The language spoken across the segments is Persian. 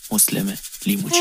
مسلم لیموچی.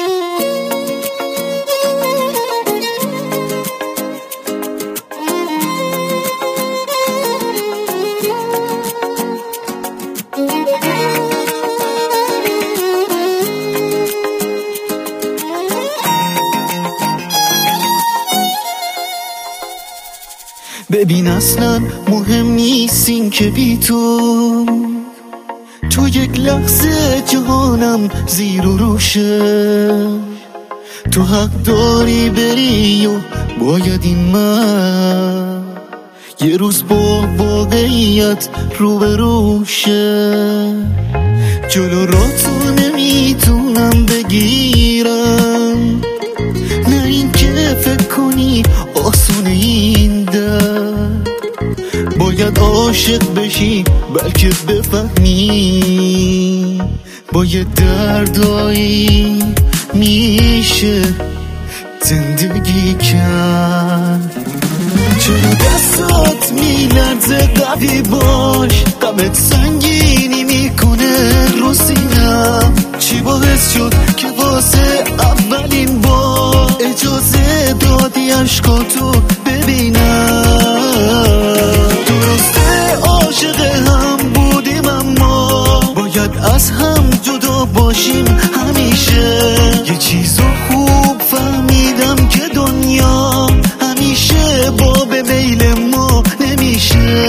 ببین اصلا مهم نیستین که بی تو یک لحظه جهانم زیر و روشه. تو حق داری بری و باید این من یه روز با واقعیت روبروشه. جلو را تو نمیتونم بگیرم، نه این که فکر کنی آسونه این در. باید عاشق بشی بلکه بفهمی با یه دردایی میشه زندگی کرد. چرا دستات میلرزه قوی باش، غمت سنگینی میکنه رو سینم. چی باعث شد که واسه اولین بار اجازه دادی عشقاتو ببینم؟ درسته عاشق هم بودیم اما باید از هم جدا باشیم همیشه. یه چیزو خوب فهمیدم که دنیا همیشه با به میل ما نمیشه.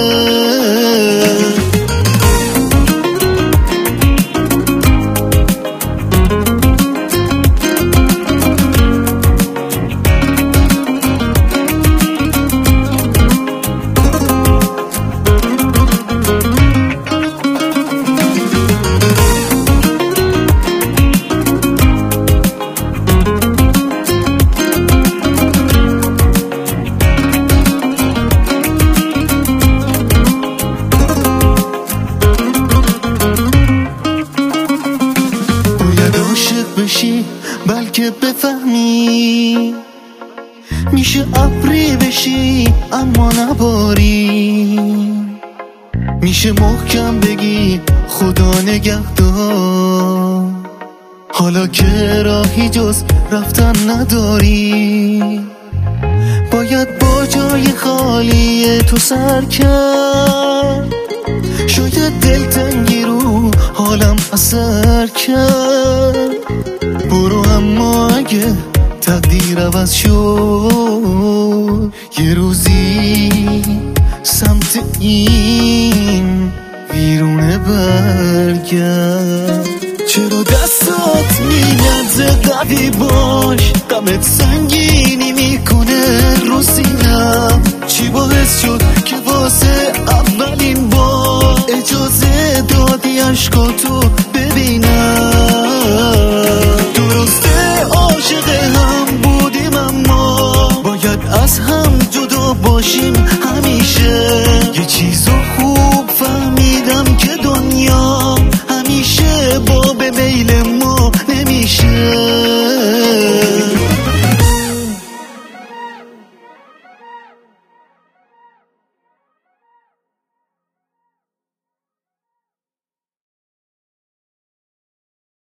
بلکه بفهمی میشه ابری بشی اما نباری، میشه محکم بگی خدا نگهدار. حالا که راهی جز رفتن نداری، باید با جای خالی تو سر کرد. شاید دلتنگی رو حالم اثر کرد. برو اما اگه تقدیر عوض شد، یه روزی سمت این ویرونه برگرد. چرا دستات میلرزه قوی باش، غمت سنگینی میکنه رو سینم. چی باعث شد که واسه اولین